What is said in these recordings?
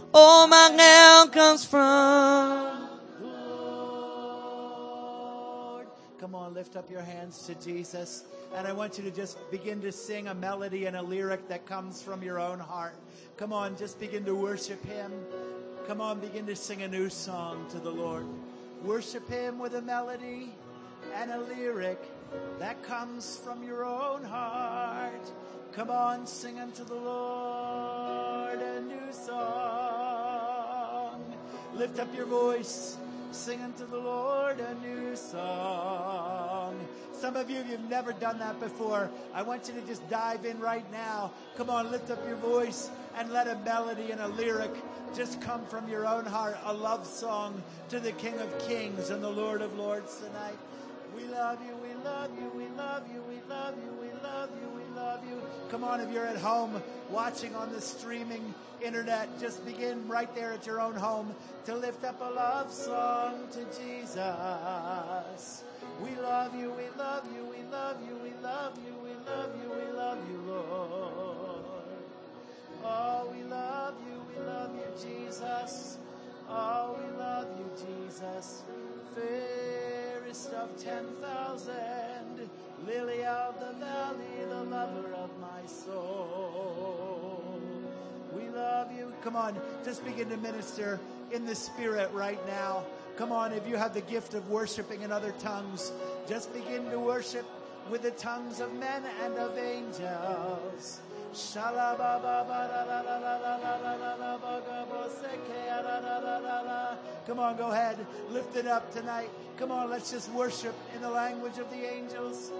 All my help comes from the Lord. Come on, lift up your hands to Jesus. And I want you to just begin to sing a melody and a lyric that comes from your own heart. Come on, just begin to worship Him. Come on, begin to sing a new song to the Lord. Worship Him with a melody and a lyric that comes from your own heart. Come on, sing unto the Lord a new song. Lift up your voice. Sing unto the Lord a new song. Some of you, you've never done that before. I want you to just dive in right now. Come on, lift up your voice and let a melody and a lyric just come from your own heart. A love song to the King of Kings and the Lord of Lords tonight. We love you, we love you, we love you, we love you, we love you, we love you. Come on, if you're at home watching on the streaming internet, just begin right there at your own home to lift up a love song to Jesus. We love you, we love you, we love you, we love you, we love you, we love you, Lord. Oh, we love you, Jesus. Oh, we love you, Jesus. Fairest of 10,000, lily of the valley, the lover of my soul. We love you. Come on, just begin to minister in the Spirit right now. Come on, if you have the gift of worshiping in other tongues, just begin to worship with the tongues of men and of angels. Come on, go ahead. Lift it up tonight. Come on, let's just worship in the language of the angels.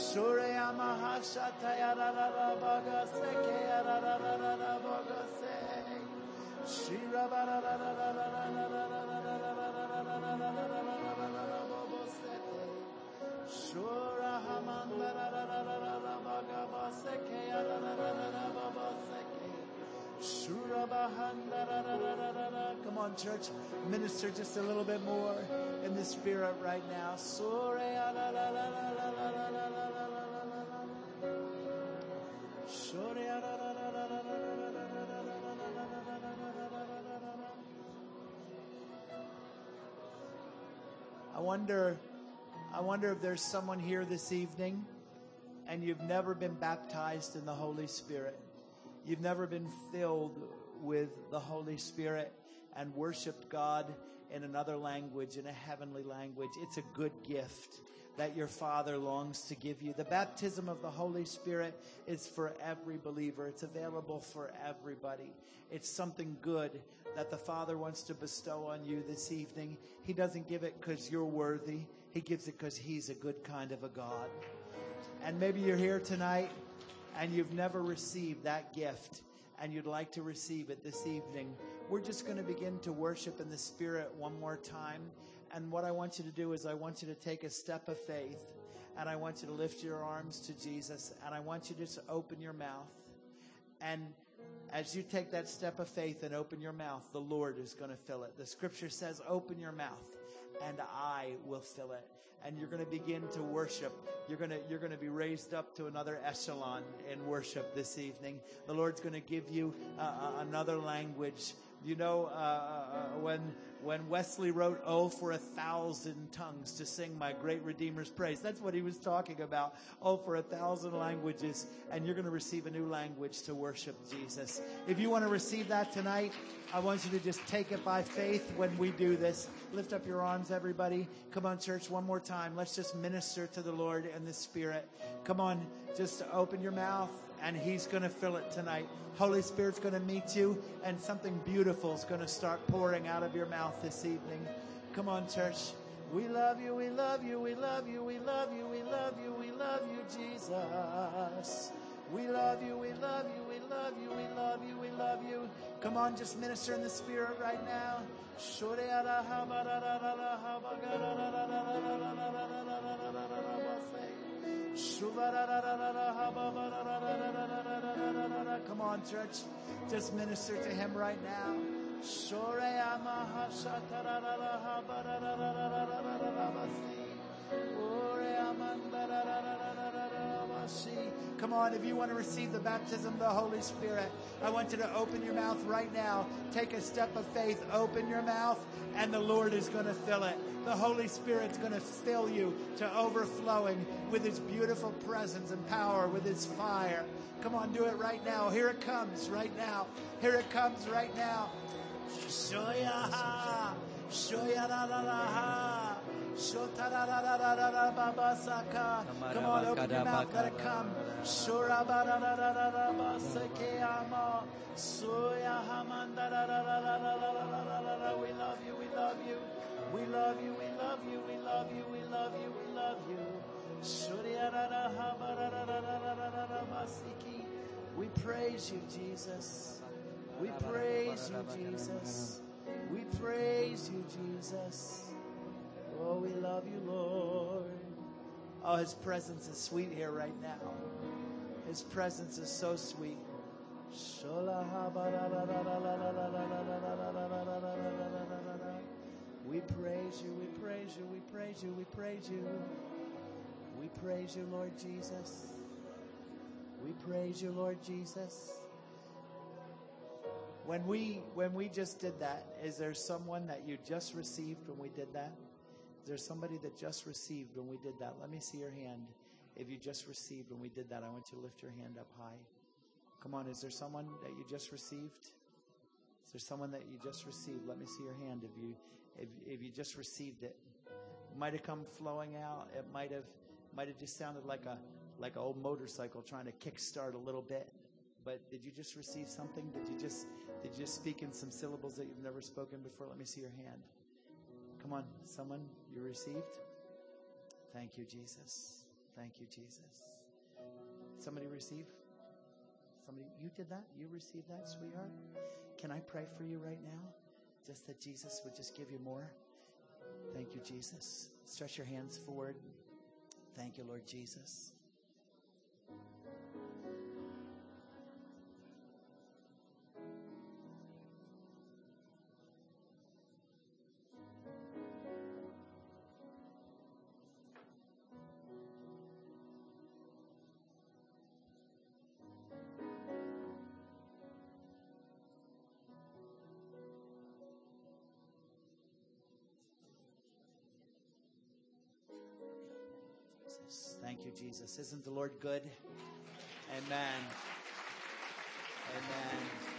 Come on, church, minister just a little bit more in the Spirit right now. I wonder if there's someone here this evening and you've never been baptized in the Holy Spirit. You've never been filled with the Holy Spirit and worshiped God in another language, in a heavenly language. It's a good gift that your Father longs to give you. The baptism of the Holy Spirit is for every believer. It's available for everybody. It's something good that the Father wants to bestow on you this evening. He doesn't give it because you're worthy. He gives it because He's a good kind of a God. And maybe you're here tonight and you've never received that gift and you'd like to receive it this evening. We're just going to begin to worship in the Spirit one more time. And what I want you to do is I want you to take a step of faith and I want you to lift your arms to Jesus and I want you to just open your mouth. And as you take that step of faith and open your mouth, the Lord is going to fill it. The scripture says, open your mouth and I will fill it. And you're going to begin to worship. You're going to be raised up to another echelon in worship this evening. The Lord's going to give you another language. You know, when Wesley wrote, "Oh, for 1,000 tongues to sing my great Redeemer's praise," that's what he was talking about. Oh, for 1,000 languages, and you're going to receive a new language to worship Jesus. If you want to receive that tonight, I want you to just take it by faith when we do this. Lift up your arms, everybody. Come on, church, one more time. Let's just minister to the Lord in the Spirit. Come on, just open your mouth, and He's going to fill it tonight. Holy Spirit's going to meet you, and something beautiful is going to start pouring out of your mouth this evening. Come on, church. We love you, we love you, we love you, we love you, we love you, we love you, Jesus. We love you, we love you, we love you, we love you, we love you. Come on, just minister in the Spirit right now. Come on, church. Just minister to Him right now. Come on, if you want to receive the baptism of the Holy Spirit, I want you to open your mouth right now. Take a step of faith, open your mouth, and the Lord is going to fill it. The Holy Spirit's going to fill you to overflowing with His beautiful presence and power, with His fire. Come on, do it right now. Here it comes right now. Here it comes right now. Shoya, shoya la la la ha. Shota la la la la la la baba saka. Come on, open your mouth, let it come. Shora ba la la la la la ba seke ama. Soya hamanda la la la la la la la la la la. We love you, we love you. We love you, we love you, we love you, we love you, we love you. Shoria la la ha ba la la la la la la la la masiki. We praise you, Jesus. We praise you, Jesus. We praise you, Jesus. Oh, we love you, Lord. Oh, His presence is sweet here right now. His presence is so sweet. We praise you, we praise you, we praise you, we praise you. We praise you, Lord Jesus. We praise you, Lord Jesus. When we just did that, is there someone that you just received when we did that? Is there somebody that just received when we did that? Let me see your hand. If you just received when we did that, I want you to lift your hand up high. Come on, is there someone that you just received? Is there someone that you just received? Let me see your hand if you just received it. It might have come flowing out. It might have just sounded like an old motorcycle trying to kickstart a little bit. But did you just receive something? Did you just speak in some syllables that you've never spoken before? Let me see your hand. Come on, someone, you received? Thank you, Jesus. Thank you, Jesus. Somebody receive? Somebody, you did that? You received that, sweetheart? Can I pray for you right now? Just that Jesus would just give you more? Thank you, Jesus. Stretch your hands forward. Thank you, Lord Jesus. Thank you, Jesus. Isn't the Lord good? Amen. Amen.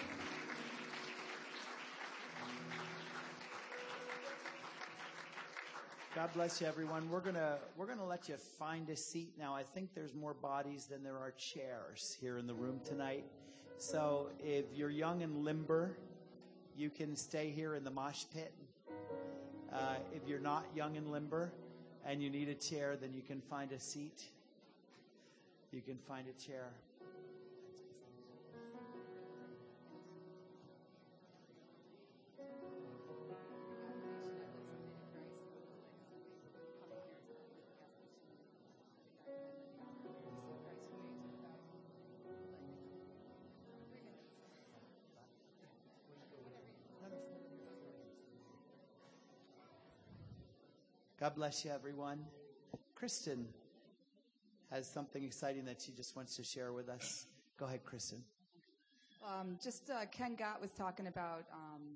God bless you, everyone. We're gonna let you find a seat now. I think there's more bodies than there are chairs here in the room tonight. So if you're young and limber, you can stay here in the mosh pit. If you're not young and limber and you need a chair, then you can find a seat. You can find a chair. God bless you, everyone. Kristen has something exciting that she just wants to share with us. Go ahead, Kristen. Ken Gott was talking about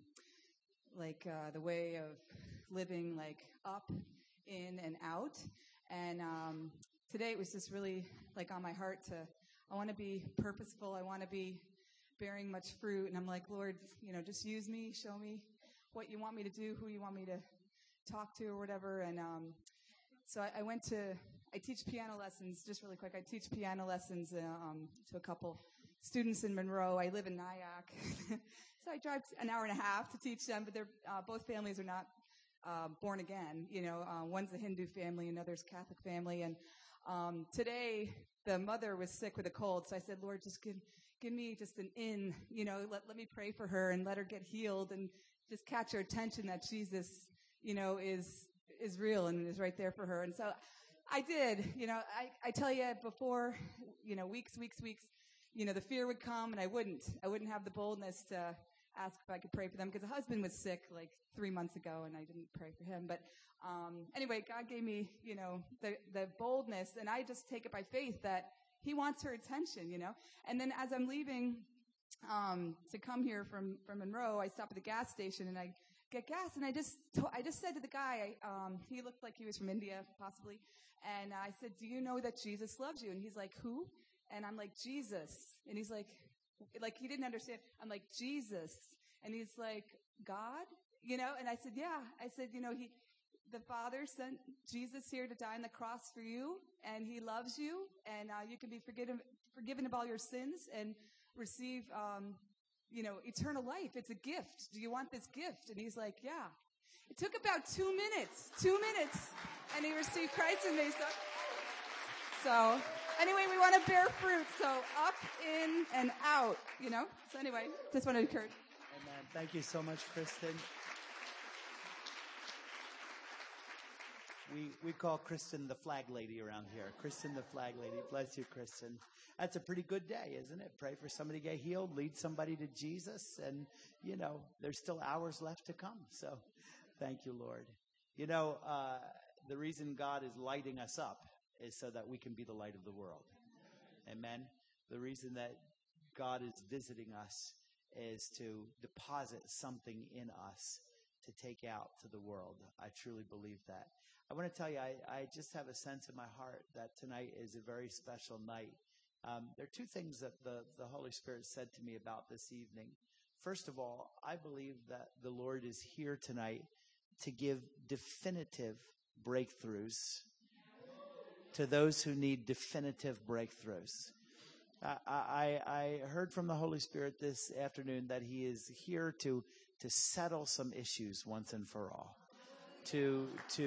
the way of living like up, in, and out. And today it was just really like on my heart I want to be purposeful. I want to be bearing much fruit. And I'm like, Lord, just use me, show me what you want me to do, who you want me to talk to or whatever. And so I teach piano lessons, just really quick. I teach piano lessons to a couple students in Monroe. I live in Nyack. So I drive an hour and a half to teach them, but they're both families are not born again. One's a Hindu family, another's a Catholic family. And today the mother was sick with a cold. So I said, Lord, just give me just an in, let me pray for her and let her get healed and just catch her attention that Jesus is real and is right there for her. And so I did, I tell you before, weeks, the fear would come and I wouldn't have the boldness to ask if I could pray for them because the husband was sick like 3 months ago and I didn't pray for him. But anyway, God gave me, the boldness, and I just take it by faith that he wants her attention, And then as I'm leaving to come here from Monroe, I stop at the gas station and I get gas, and I just said to the guy, he looked like he was from India, possibly, and I said, "Do you know that Jesus loves you?" And he's like, "Who?" And I'm like, "Jesus." And he's like he didn't understand. I'm like, "Jesus." And he's like, "God?" And I said, "Yeah." I said, the Father sent Jesus here to die on the cross for you, and he loves you, and you can be forgiven of all your sins and receive, eternal life. It's a gift. Do you want this gift? And he's like, "Yeah." It took about 2 minutes, and he received Christ in me. So anyway, we want to bear fruit. So up, in, and out, So anyway, just want to encourage. Amen. Thank you so much, Kristen. We call Kristen the flag lady around here. Kristen the flag lady. Bless you, Kristen. That's a pretty good day, isn't it? Pray for somebody to get healed, lead somebody to Jesus, and, there's still hours left to come. So thank you, Lord. The reason God is lighting us up is so that we can be the light of the world. Amen. The reason that God is visiting us is to deposit something in us to take out to the world. I truly believe that. I want to tell you, I just have a sense in my heart that tonight is a very special night. There are two things that the Holy Spirit said to me about this evening. First of all, I believe that the Lord is here tonight to give definitive breakthroughs to those who need definitive breakthroughs. I heard from the Holy Spirit this afternoon that he is here to settle some issues once and for all. To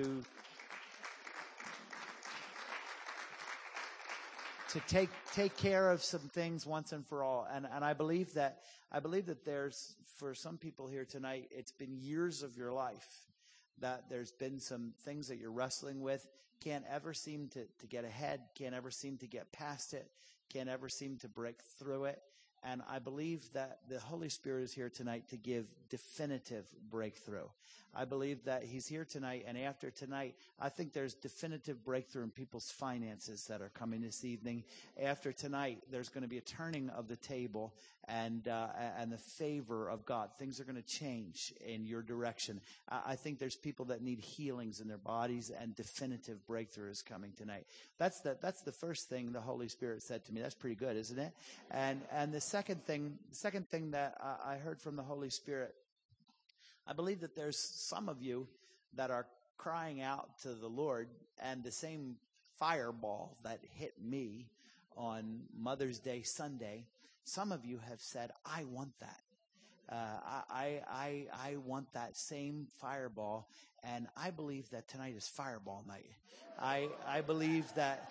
take care of some things once and for all. And I believe that there's, for some people here tonight, it's been years of your life that there's been some things that you're wrestling with, can't ever seem to get ahead, can't ever seem to get past it, can't ever seem to break through it. And I believe that the Holy Spirit is here tonight to give definitive breakthrough. I believe that he's here tonight, and after tonight, I think there's definitive breakthrough in people's finances that are coming this evening. After tonight, there's going to be a turning of the table and the favor of God. Things are going to change in your direction. I think there's people that need healings in their bodies, and definitive breakthrough is coming tonight. That's the first thing the Holy Spirit said to me. That's pretty good, isn't it? And the second thing that I heard from the Holy Spirit, I believe that there's some of you that are crying out to the Lord, and the same fireball that hit me on Mother's Day Sunday, some of you have said, "I want that. I want that same fireball," and I believe that tonight is Fireball night. I believe that.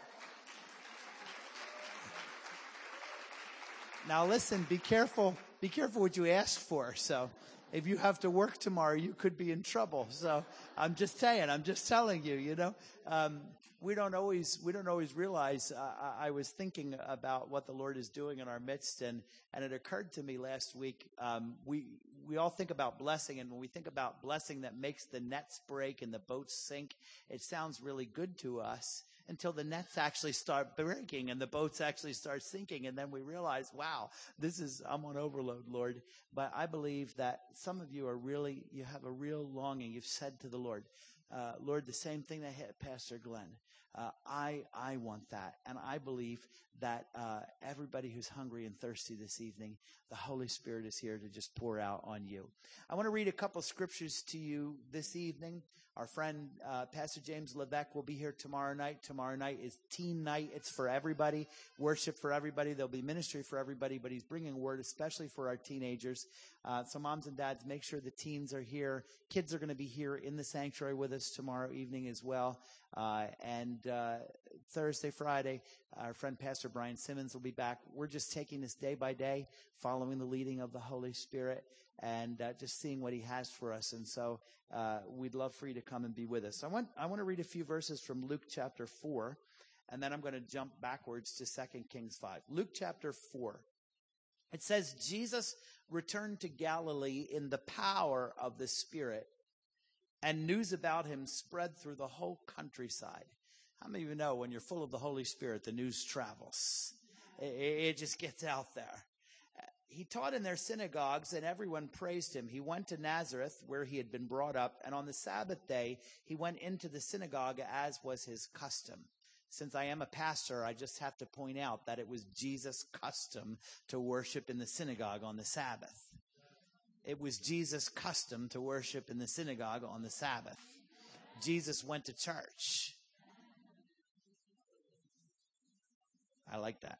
Now listen, be careful what you ask for. So if you have to work tomorrow, you could be in trouble. So I'm just telling you, we don't always realize. I was thinking about what the Lord is doing in our midst, and it occurred to me last week. We all think about blessing, and when we think about blessing that makes the nets break and the boats sink, it sounds really good to us until the nets actually start breaking and the boats actually start sinking. And then we realize, wow, I'm on overload, Lord. But I believe that some of you you have a real longing. You've said to the Lord, Lord, the same thing that hit Pastor Glenn. I want that. And I believe that everybody who's hungry and thirsty this evening, the Holy Spirit is here to just pour out on you. I want to read a couple scriptures to you this evening. Our friend Pastor James Levesque will be here tomorrow night. Tomorrow night is teen night. It's for everybody, worship for everybody. There'll be ministry for everybody, but he's bringing a word especially for our teenagers. So moms and dads, make sure the teens are here. Kids are going to be here in the sanctuary with us tomorrow evening as well. And Thursday, Friday, our friend Pastor Brian Simmons will be back. We're just taking this day by day, following the leading of the Holy Spirit, and just seeing what he has for us. And so we'd love for you to come and be with us. I want to read a few verses from Luke chapter 4, and then I'm going to jump backwards to 2 Kings 5. Luke chapter 4. It says, Jesus returned to Galilee in the power of the Spirit, and news about him spread through the whole countryside. How many of you know when you're full of the Holy Spirit, the news travels? It just gets out there. He taught in their synagogues, and everyone praised him. He went to Nazareth, where he had been brought up, and on the Sabbath day, he went into the synagogue as was his custom. Since I am a pastor, I just have to point out that it was Jesus' custom to worship in the synagogue on the Sabbath. It was Jesus' custom to worship in the synagogue on the Sabbath. Jesus went to church. I like that.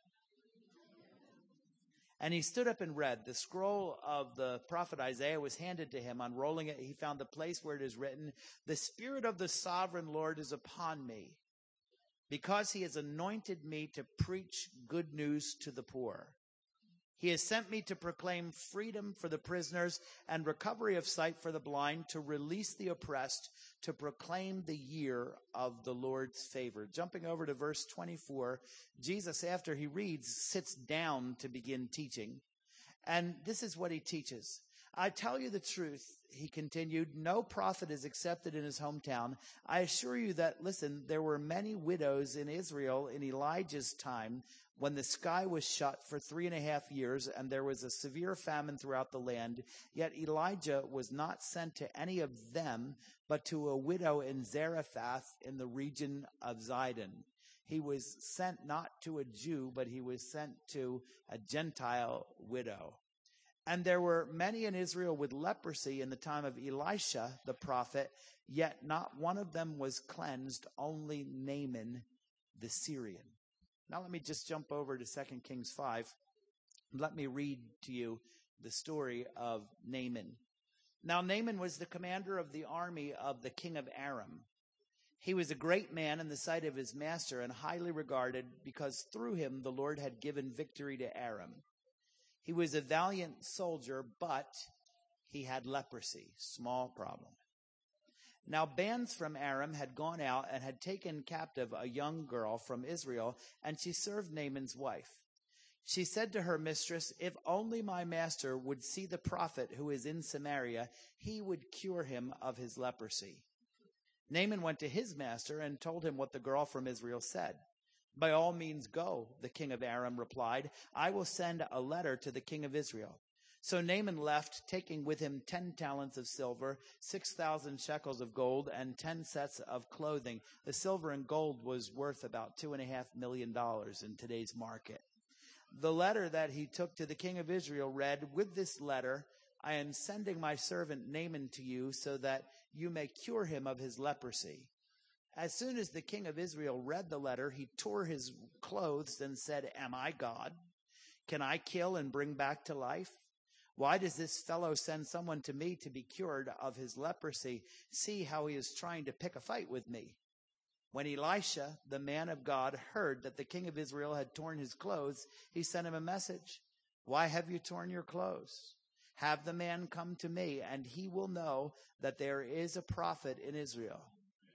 And he stood up and read. The scroll of the prophet Isaiah was handed to him. Unrolling it, he found the place where it is written, "The Spirit of the Sovereign Lord is upon me, because he has anointed me to preach good news to the poor. He has sent me to proclaim freedom for the prisoners and recovery of sight for the blind, to release the oppressed, to proclaim the year of the Lord's favor." Jumping over to verse 24, Jesus, after he reads, sits down to begin teaching. And this is what he teaches. "I tell you the truth," he continued, "no prophet is accepted in his hometown. I assure you that, listen, there were many widows in Israel in Elijah's time, when the sky was shut for 3.5 years and there was a severe famine throughout the land. Yet Elijah was not sent to any of them, but to a widow in Zarephath in the region of Zidon. He was sent not to a Jew, but he was sent to a Gentile widow. And there were many in Israel with leprosy in the time of Elisha the prophet, yet not one of them was cleansed, only Naaman the Syrian." Now let me just jump over to 2 Kings 5. Let me read to you the story of Naaman. Now Naaman was the commander of the army of the king of Aram. He was a great man in the sight of his master and highly regarded, because through him the Lord had given victory to Aram. He was a valiant soldier, but he had leprosy. Small problem. Now bands from Aram had gone out and had taken captive a young girl from Israel, and she served Naaman's wife. She said to her mistress, "If only my master would see the prophet who is in Samaria, he would cure him of his leprosy." Naaman went to his master and told him what the girl from Israel said. "By all means go," the king of Aram replied. "I will send a letter to the king of Israel." So Naaman left, taking with him 10 talents of silver, 6,000 shekels of gold, and 10 sets of clothing. The silver and gold was worth about $2.5 million in today's market. The letter that he took to the king of Israel read, "With this letter, I am sending my servant Naaman to you so that you may cure him of his leprosy." As soon as the king of Israel read the letter, he tore his clothes and said, "Am I God? Can I kill and bring back to life? Why does this fellow send someone to me to be cured of his leprosy? See how he is trying to pick a fight with me." When Elisha, the man of God, heard that the king of Israel had torn his clothes, he sent him a message. "Why have you torn your clothes? Have the man come to me, and he will know that there is a prophet in Israel."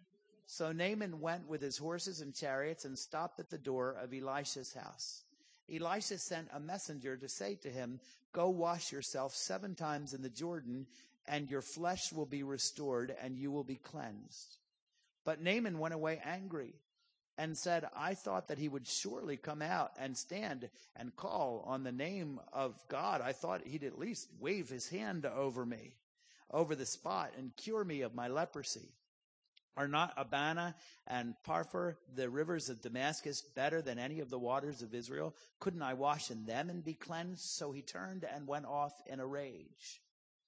So Naaman went with his horses and chariots and stopped at the door of Elisha's house. Elisha sent a messenger to say to him, "Go wash yourself 7 times in the Jordan, and your flesh will be restored, and you will be cleansed." But Naaman went away angry and said, "I thought that he would surely come out and stand and call on the name of God. I thought he'd at least wave his hand over me, over the spot, and cure me of my leprosy. Are not Abana and Pharpar, the rivers of Damascus, better than any of the waters of Israel? Couldn't I wash in them and be cleansed?" So he turned and went off in a rage.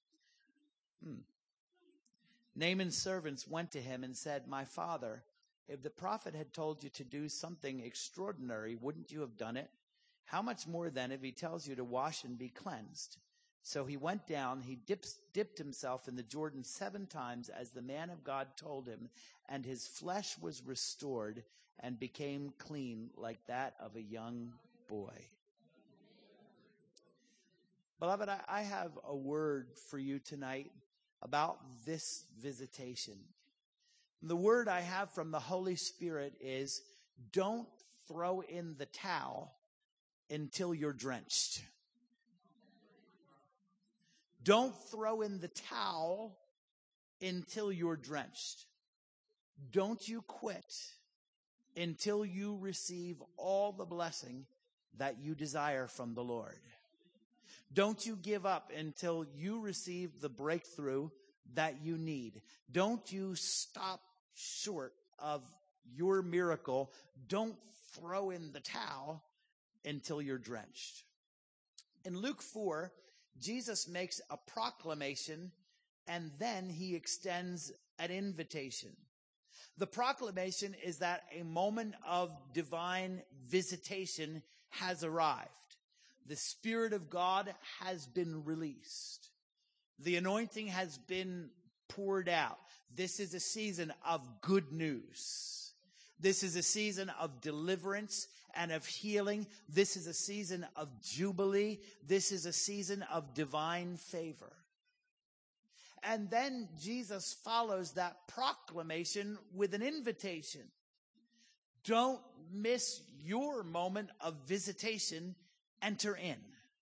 Naaman's servants went to him and said, "My father, if the prophet had told you to do something extraordinary, wouldn't you have done it? How much more then if he tells you to wash and be cleansed?" So he went down, he dipped himself in the Jordan 7 times as the man of God told him, and his flesh was restored and became clean like that of a young boy. Beloved, I have a word for you tonight about this visitation. The word I have from the Holy Spirit is, don't throw in the towel until you're drenched. Don't throw in the towel until you're drenched. Don't you quit until you receive all the blessing that you desire from the Lord. Don't you give up until you receive the breakthrough that you need. Don't you stop short of your miracle. Don't throw in the towel until you're drenched. In Luke 4, Jesus makes a proclamation and then he extends an invitation. The proclamation is that a moment of divine visitation has arrived. The Spirit of God has been released. The anointing has been poured out. This is a season of good news. This is a season of deliverance and of healing. This is a season of jubilee. This is a season of divine favor. And then Jesus follows that proclamation with an invitation. Don't miss your moment of visitation. Enter in.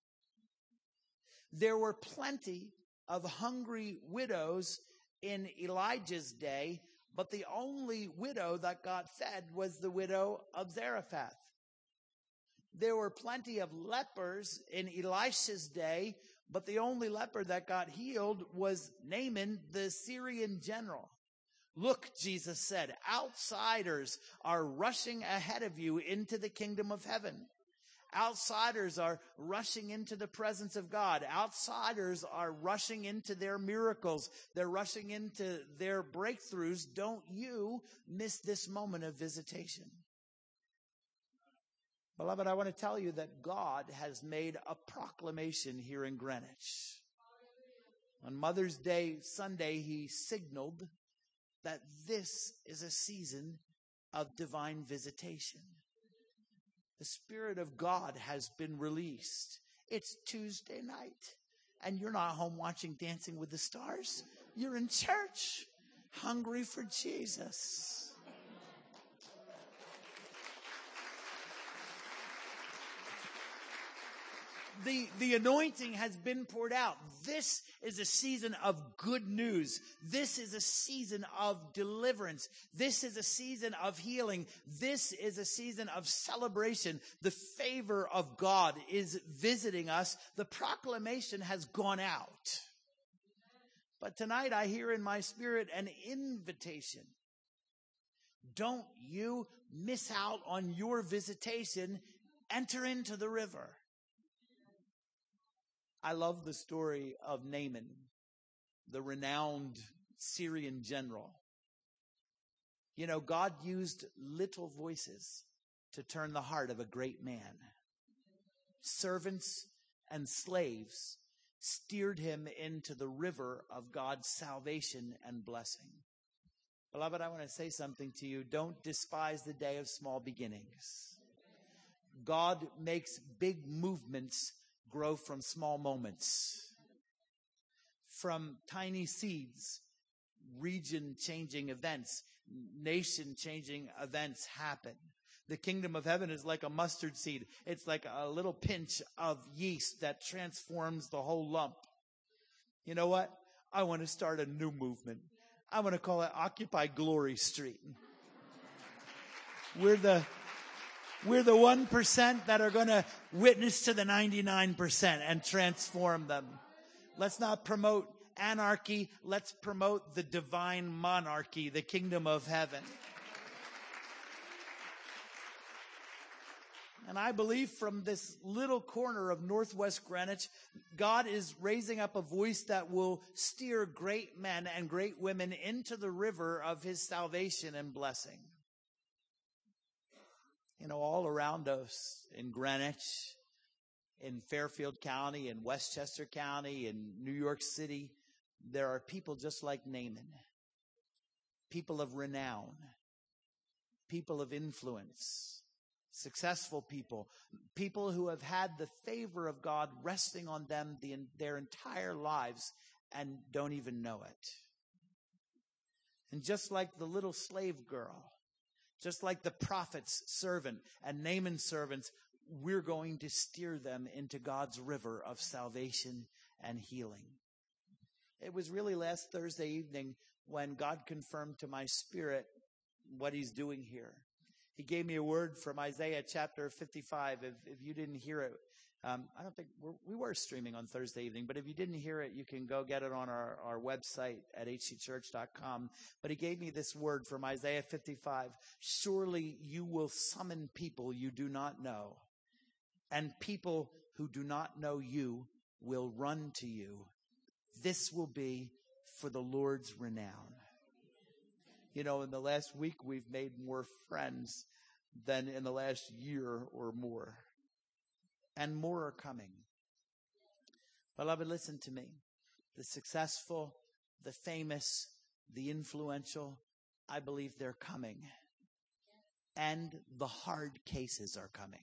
There were plenty of hungry widows in Elijah's day, but the only widow that got fed was the widow of Zarephath. There were plenty of lepers in Elisha's day, but the only leper that got healed was Naaman, the Syrian general. Look, Jesus said, outsiders are rushing ahead of you into the kingdom of heaven. Outsiders are rushing into the presence of God. Outsiders are rushing into their miracles. They're rushing into their breakthroughs. Don't you miss this moment of visitation. Beloved, I want to tell you that God has made a proclamation here in Greenwich. On Mother's Day Sunday, he signaled that this is a season of divine visitation. The Spirit of God has been released. It's Tuesday night, and you're not home watching Dancing with the Stars. You're in church, hungry for Jesus. The anointing has been poured out. This is a season of good news. This is a season of deliverance. This is a season of healing. This is a season of celebration. The favor of God is visiting us. The proclamation has gone out. But tonight I hear in my spirit an invitation. Don't you miss out on your visitation. Enter into the river. I love the story of Naaman, the renowned Syrian general. You know, God used little voices to turn the heart of a great man. Servants and slaves steered him into the river of God's salvation and blessing. Beloved, I want to say something to you. Don't despise the day of small beginnings. God makes big movements grow from small moments. From tiny seeds, region-changing events, nation-changing events happen. The kingdom of heaven is like a mustard seed. It's like a little pinch of yeast that transforms the whole lump. You know what? I want to start a new movement. I want to call it Occupy Glory Street. We're the 1% that are going to witness to the 99% and transform them. Let's not promote anarchy. Let's promote the divine monarchy, the kingdom of heaven. And I believe from this little corner of Northwest Greenwich, God is raising up a voice that will steer great men and great women into the river of his salvation and blessing. You know, all around us in Greenwich, in Fairfield County, in Westchester County, in New York City, there are people just like Naaman. People of renown. People of influence. Successful people. People who have had the favor of God resting on them their entire lives and don't even know it. And just like the little slave girl, just like the prophet's servant and Naaman's servants, we're going to steer them into God's river of salvation and healing. It was really last Thursday evening when God confirmed to my spirit what he's doing here. He gave me a word from Isaiah chapter 55. If you didn't hear it, I don't think we were streaming on Thursday evening, but if you didn't hear it, you can go get it on our website at hcchurch.com. But he gave me this word from Isaiah 55. Surely you will summon people you do not know, and people who do not know you will run to you. This will be for the Lord's renown. You know, in the last week, we've made more friends than in the last year or more. And more are coming. Beloved, listen to me. The successful, the famous, the influential, I believe they're coming. And the hard cases are coming.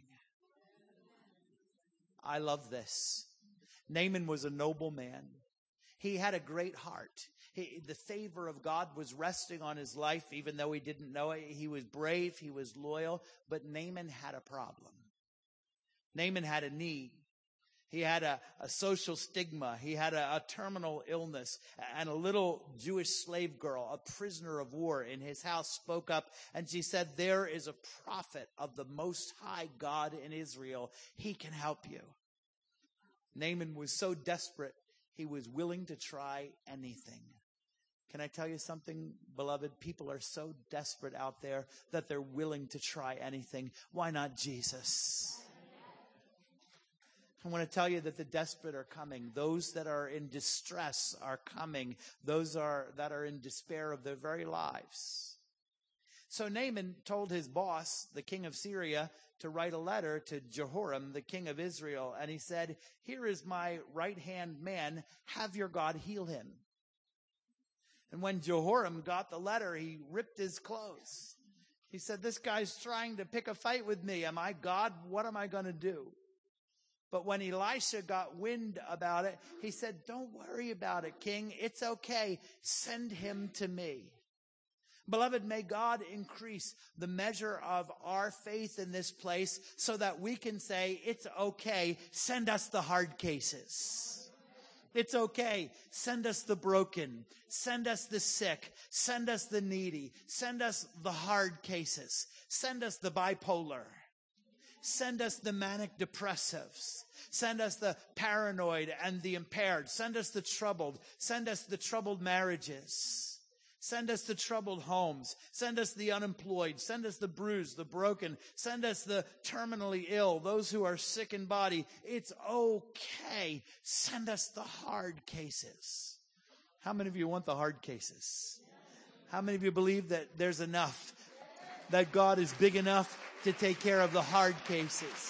I love this. Naaman was a noble man. He had a great heart. The favor of God was resting on his life, even though he didn't know it. He was brave. He was loyal. But Naaman had a problem. Naaman had a need. He had a social stigma. He had a terminal illness. And a little Jewish slave girl, a prisoner of war in his house, spoke up. And she said, there is a prophet of the Most High God in Israel. He can help you. Naaman was so desperate, he was willing to try anything. Can I tell you something, beloved? People are so desperate out there that they're willing to try anything. Why not Jesus? I want to tell you that the desperate are coming. Those that are in distress are coming. Those that are in despair of their very lives. So Naaman told his boss, the king of Syria, to write a letter to Jehoram, the king of Israel. And he said, here is my right-hand man. Have your God heal him. And when Jehoram got the letter, he ripped his clothes. He said, this guy's trying to pick a fight with me. Am I God? What am I going to do? But when Elisha got wind about it, he said, don't worry about it, king. It's okay. Send him to me. Beloved, may God increase the measure of our faith in this place so that we can say, it's okay. Send us the hard cases. It's okay. Send us the broken. Send us the sick. Send us the needy. Send us the hard cases. Send us the bipolar. Send us the manic depressives. Send us the paranoid and the impaired. Send us the troubled. Send us the troubled marriages. Send us the troubled homes. Send us the unemployed. Send us the bruised, the broken. Send us the terminally ill, those who are sick in body. It's okay. Send us the hard cases. How many of you want the hard cases? How many of you believe that there's enough, that God is big enough to take care of the hard cases?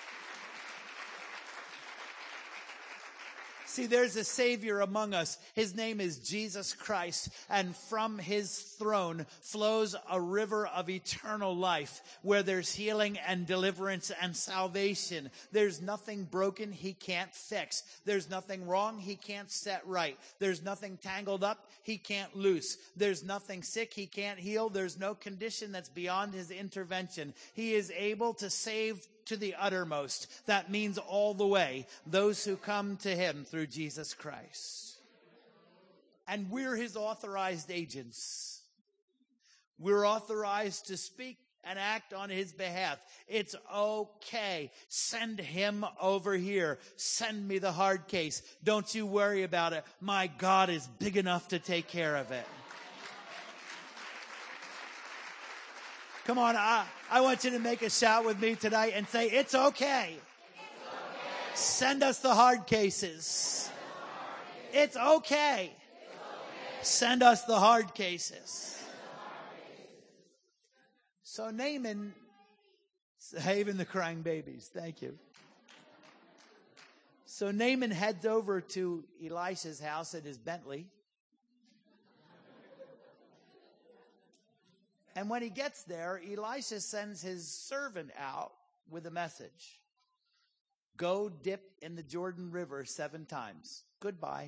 See, there's a Savior among us. His name is Jesus Christ. And from his throne flows a river of eternal life where there's healing and deliverance and salvation. There's nothing broken he can't fix. There's nothing wrong he can't set right. There's nothing tangled up he can't loose. There's nothing sick he can't heal. There's no condition that's beyond his intervention. He is able to save to the uttermost. That means all the way. Those who come to him through Jesus Christ. And we're his authorized agents. We're authorized to speak and act on his behalf. It's okay. Send him over here. Send me the hard case. Don't you worry about it. My God is big enough to take care of it. Come on, I want you to make a shout with me tonight and say, it's okay. Send us the hard cases. It's okay. Send us the hard cases. So Naaman, saving the crying babies. Thank you. So Naaman heads over to Elisha's house at his Bentley. And when he gets there, Elisha sends his servant out with a message. Go dip in the Jordan River 7 times. Goodbye.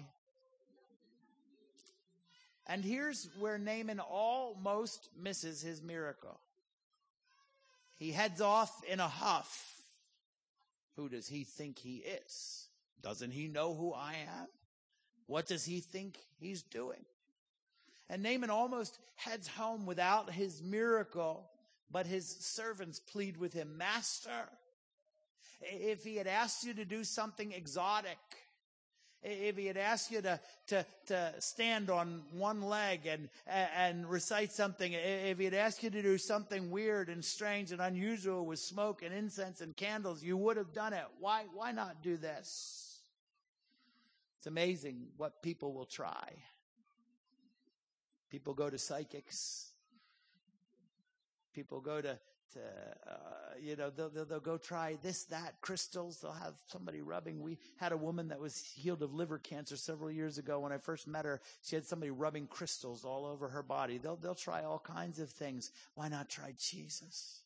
And here's where Naaman almost misses his miracle. He heads off in a huff. Who does he think he is? Doesn't he know who I am? What does he think he's doing? And Naaman almost heads home without his miracle But his servants plead with him, Master, if he had asked you to do something exotic, if he had asked you to stand on one leg and recite something, if he had asked you to do something weird and strange and unusual with smoke and incense and candles, you would have done it. Why not do this? It's amazing what people will try. People go to psychics. People go to they'll go try this, that, crystals. They'll have somebody rubbing. We had a woman that was healed of liver cancer several years ago. When I first met her, she had somebody rubbing crystals all over her body. They'll try all kinds of things. Why not try Jesus?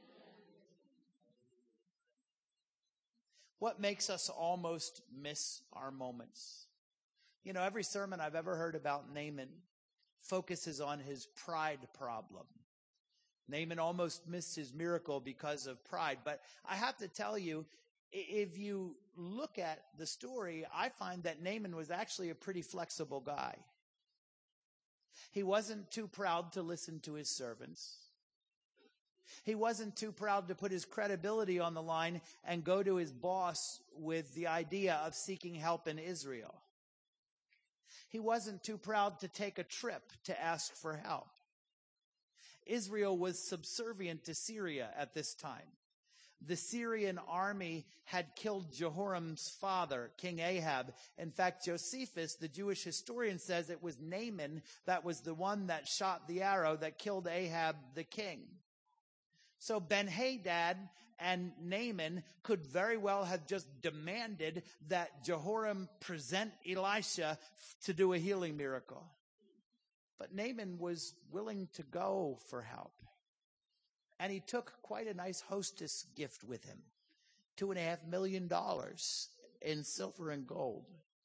What makes us almost miss our moments? You know, every sermon I've ever heard about Naaman focuses on his pride problem. Naaman almost missed his miracle because of pride. But I have to tell you, if you look at the story, I find that Naaman was actually a pretty flexible guy. He wasn't too proud to listen to his servants. He wasn't too proud to put his credibility on the line and go to his boss with the idea of seeking help in Israel. He wasn't too proud to take a trip to ask for help. Israel was subservient to Syria at this time. The Syrian army had killed Jehoram's father, King Ahab. In fact, Josephus, the Jewish historian, says it was Naaman that was the one that shot the arrow that killed Ahab the king. So Ben-Hadad and Naaman could very well have just demanded that Jehoram present Elisha to do a healing miracle. But Naaman was willing to go for help. And he took quite a nice hostess gift with him. $2.5 million in silver and gold.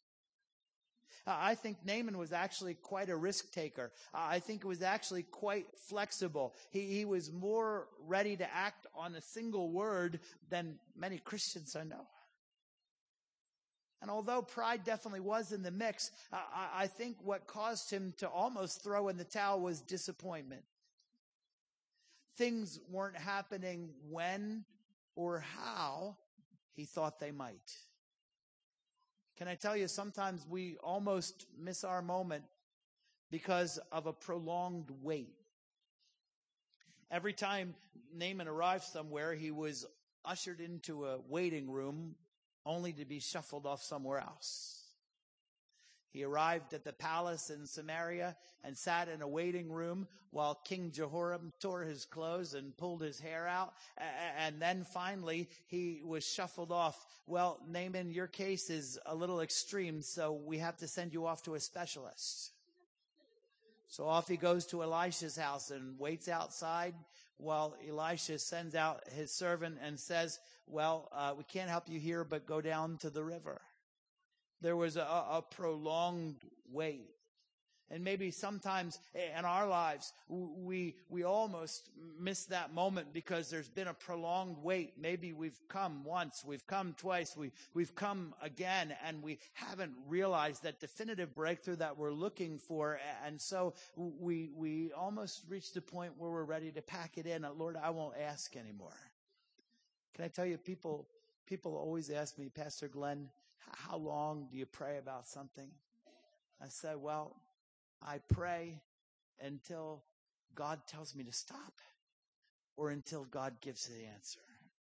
I think Naaman was actually quite a risk taker. I think it was actually quite flexible. He was more ready to act on a single word than many Christians I know. And although pride definitely was in the mix, I think what caused him to almost throw in the towel was disappointment. Things weren't happening when or how he thought they might. Can I tell you, sometimes we almost miss our moment because of a prolonged wait. Every time Naaman arrived somewhere, he was ushered into a waiting room only to be shuffled off somewhere else. He arrived at the palace in Samaria and sat in a waiting room while King Jehoram tore his clothes and pulled his hair out. And then finally he was shuffled off. Well, Naaman, your case is a little extreme, so we have to send you off to a specialist. So off he goes to Elisha's house and waits outside while Elisha sends out his servant and says, well, we can't help you here, but go down to the river. There was a prolonged wait. And maybe sometimes in our lives, we almost miss that moment because there's been a prolonged wait. Maybe we've come once, we've come twice, we've come again, and we haven't realized that definitive breakthrough that we're looking for. And so we almost reach the point where we're ready to pack it in. Lord, I won't ask anymore. Can I tell you, people always ask me, Pastor Glenn, how long do you pray about something? I said, well, I pray until God tells me to stop or until God gives the answer.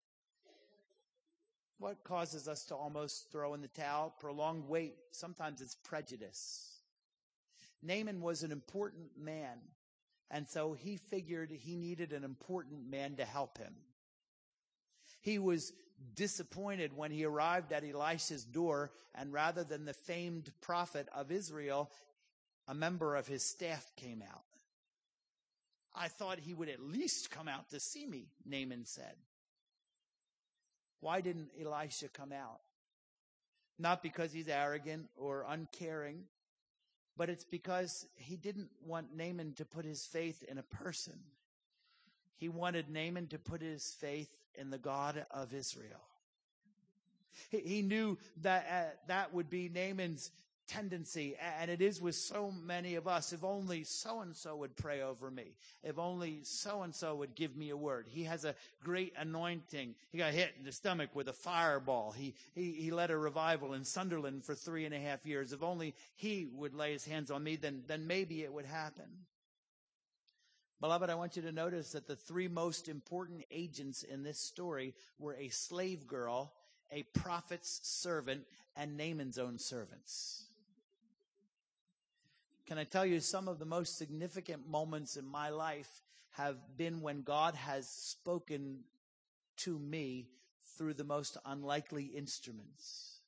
What causes us to almost throw in the towel? Prolonged wait. Sometimes it's prejudice. Naaman was an important man, and so he figured he needed an important man to help him. He was disappointed when he arrived at Elisha's door, and rather than the famed prophet of Israel, a member of his staff came out. I thought he would at least come out to see me, Naaman said. Why didn't Elisha come out? Not because he's arrogant or uncaring, but it's because he didn't want Naaman to put his faith in a person. He wanted Naaman to put his faith in the God of Israel. He knew that that would be Naaman's tendency, and it is with so many of us, if only so-and-so would pray over me, if only so-and-so would give me a word. He has a great anointing. He got hit in the stomach with a fireball. He led a revival in Sunderland for 3.5 years. If only he would lay his hands on me, then maybe it would happen. Beloved, I want you to notice that the three most important agents in this story were a slave girl, a prophet's servant, and Naaman's own servants. Can I tell you, some of the most significant moments in my life have been when God has spoken to me through the most unlikely instruments.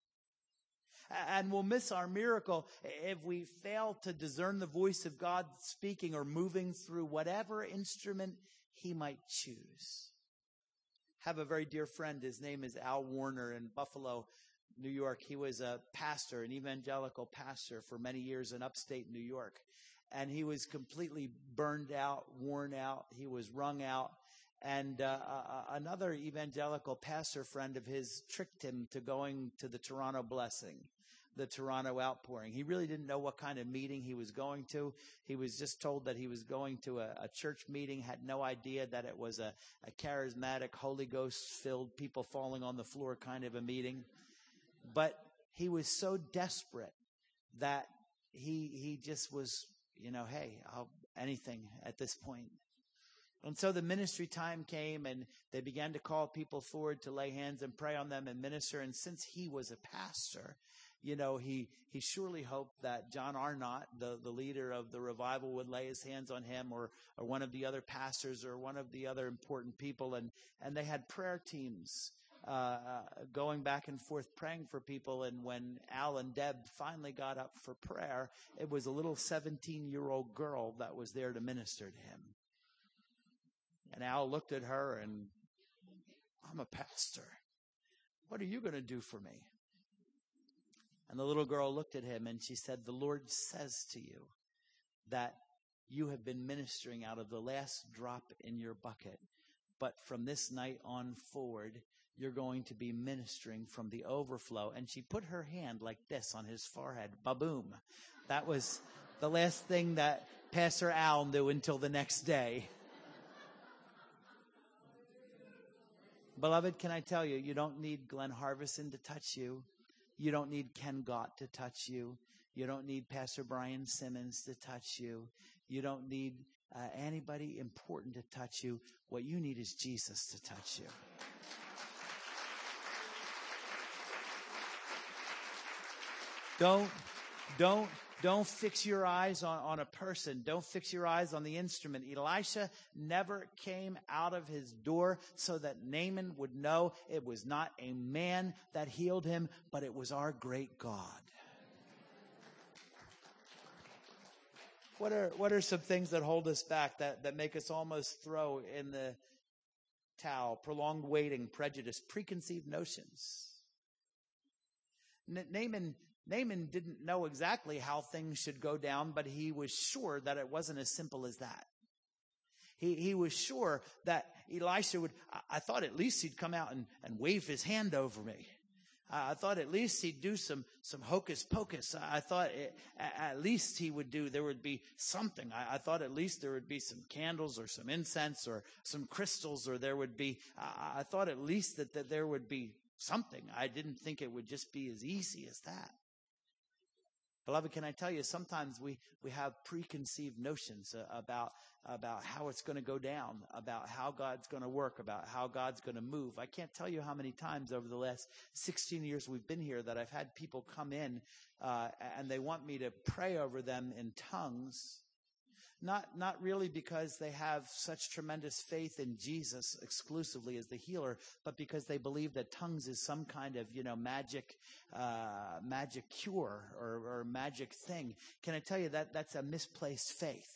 And we'll miss our miracle if we fail to discern the voice of God speaking or moving through whatever instrument he might choose. I have a very dear friend. His name is Al Warner in Buffalo, New York. He was a pastor, an evangelical pastor for many years in upstate New York. And he was completely burned out, worn out. He was wrung out. And another evangelical pastor friend of his tricked him to going to the Toronto Blessing, the Toronto Outpouring. He really didn't know what kind of meeting he was going to. He was just told that he was going to a church meeting, had no idea that it was a charismatic, Holy Ghost-filled, people falling on the floor kind of a meeting. But he was so desperate that he just was, hey, anything at this point. And so the ministry time came, and they began to call people forward to lay hands and pray on them and minister. And since he was a pastor, he surely hoped that John Arnott, the leader of the revival, would lay his hands on him, or one of the other pastors, or one of the other important people. And they had prayer teams going back and forth praying for people. And when Al and Deb finally got up for prayer, it was a little 17-year-old girl that was there to minister to him. And Al looked at her, and, I'm a pastor. What are you going to do for me? And the little girl looked at him, and she said, the Lord says to you that you have been ministering out of the last drop in your bucket. But from this night on forward, you're going to be ministering from the overflow. And she put her hand like this on his forehead. Ba-boom. That was the last thing that Pastor Al knew until the next day. Beloved, can I tell you, you don't need Glenn Harvison to touch you. You don't need Ken Gott to touch you. You don't need Pastor Brian Simmons to touch you. You don't need anybody important to touch you. What you need is Jesus to touch you. Don't fix your eyes on a person. Don't fix your eyes on the instrument. Elisha never came out of his door so that Naaman would know it was not a man that healed him, but it was our great God. What are some things that hold us back, that make us almost throw in the towel? Prolonged waiting, prejudice, preconceived notions. Naaman didn't know exactly how things should go down, but he was sure that it wasn't as simple as that. He was sure that Elisha would, I thought at least he'd come out and wave his hand over me. I thought at least he'd do some hocus pocus. I thought at least there would be something. I thought at least there would be some candles or some incense or some crystals, or I thought at least that there would be something. I didn't think it would just be as easy as that. Beloved, can I tell you, sometimes we have preconceived notions about how it's going to go down, about how God's going to work, about how God's going to move. I can't tell you how many times over the last 16 years we've been here that I've had people come in and they want me to pray over them in tongues. Not really because they have such tremendous faith in Jesus exclusively as the healer, but because they believe that tongues is some kind of, magic cure or magic thing. Can I tell you that's a misplaced faith?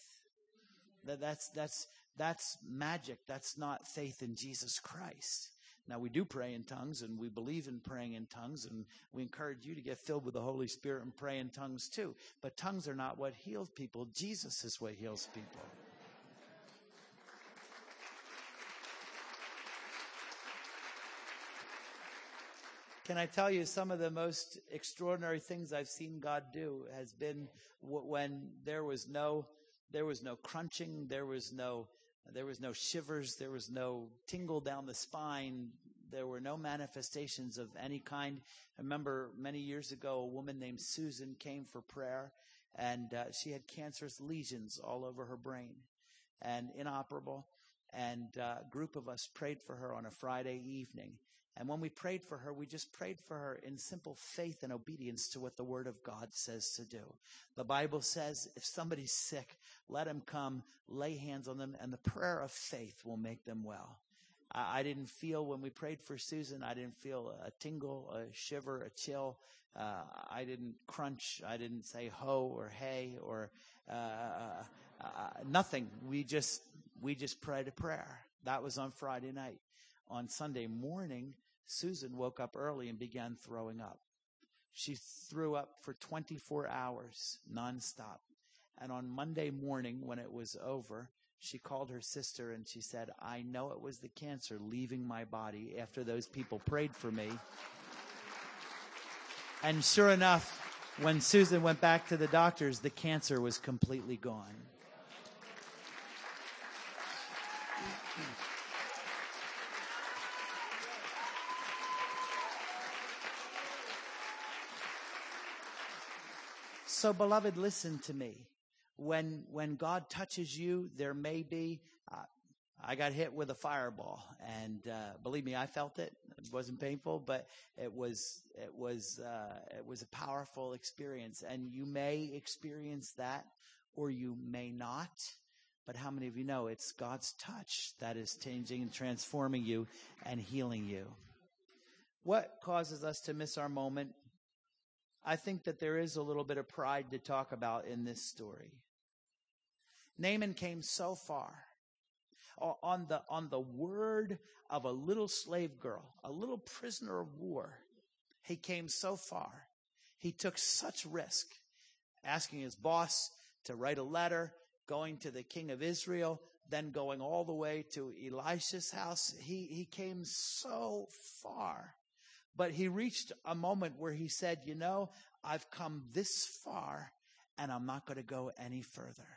That's magic. That's not faith in Jesus Christ. Now, we do pray in tongues, and we believe in praying in tongues, and we encourage you to get filled with the Holy Spirit and pray in tongues too. But tongues are not what heals people. Jesus is what heals people. Can I tell you some of the most extraordinary things I've seen God do has been when there was no crunching, there was no shivers, there was no tingle down the spine, there were no manifestations of any kind. I remember many years ago, a woman named Susan came for prayer, and she had cancerous lesions all over her brain and inoperable. And a group of us prayed for her on a Friday evening. And when we prayed for her, we just prayed for her in simple faith and obedience to what the Word of God says to do. The Bible says if somebody's sick, let him come, lay hands on them, and the prayer of faith will make them well. I didn't feel, when we prayed for Susan, I didn't feel a tingle, a shiver, a chill. I didn't crunch. I didn't say ho or hey or nothing. We just prayed a prayer. That was on Friday night. On Sunday morning, Susan woke up early and began throwing up. She threw up for 24 hours nonstop. And on Monday morning, when it was over, she called her sister and she said, I know it was the cancer leaving my body after those people prayed for me. And sure enough, when Susan went back to the doctors, the cancer was completely gone. So, beloved, listen to me. When God touches you, there may be, I got hit with a fireball, and believe me, I felt it. It wasn't painful, but it was a powerful experience. And you may experience that, or you may not. But how many of you know it's God's touch that is changing and transforming you and healing you? What causes us to miss our moment? I think that there is a little bit of pride to talk about in this story. Naaman came so far on the word of a little slave girl, a little prisoner of war. He came so far. He took such risk, asking his boss to write a letter, going to the king of Israel, then going all the way to Elisha's house. He came so far. But he reached a moment where he said, you know, I've come this far and I'm not going to go any further.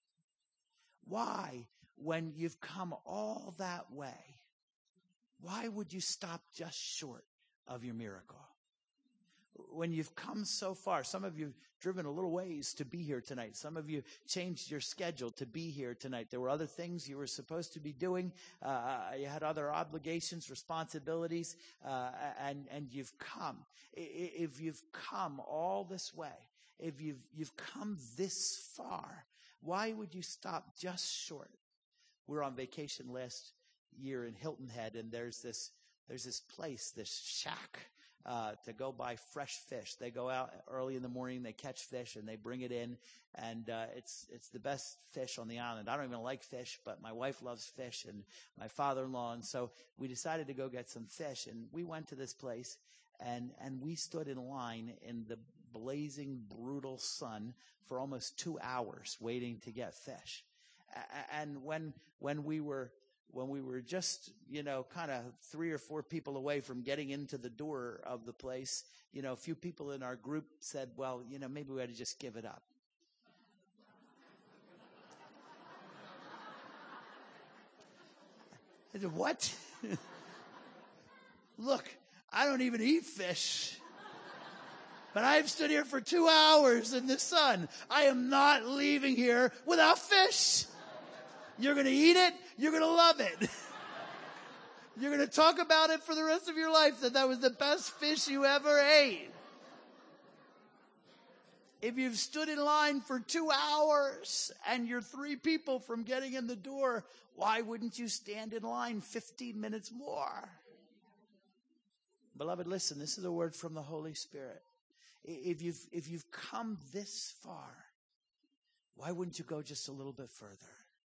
Why, when you've come all that way, why would you stop just short of your miracle? When you've come so far, some of you have driven a little ways to be here tonight. Some of you changed your schedule to be here tonight. There were other things you were supposed to be doing. You had other obligations, responsibilities, and you've come. If you've come all this way, if you've come this far, why would you stop just short? We were on vacation last year in Hilton Head, and there's this place, this shack, to go buy fresh fish. They go out early in the morning, they catch fish, and they bring it in, and it's the best fish on the island. I don't even like fish, but my wife loves fish, and my father-in-law, and so we decided to go get some fish, and we went to this place, and we stood in line in the blazing, brutal sun for almost 2 hours waiting to get fish. And when we were just, kind of 3 or 4 people away from getting into the door of the place, a few people in our group said, well, maybe we ought to just give it up. I said, what? Look, I don't even eat fish. But I've stood here for 2 hours in the sun. I am not leaving here without fish. You're going to eat it. You're going to love it. You're going to talk about it for the rest of your life, that was the best fish you ever ate. If you've stood in line for 2 hours and you're 3 people from getting in the door, why wouldn't you stand in line 15 minutes more? Beloved, listen, this is a word from the Holy Spirit. If you've come this far, why wouldn't you go just a little bit further?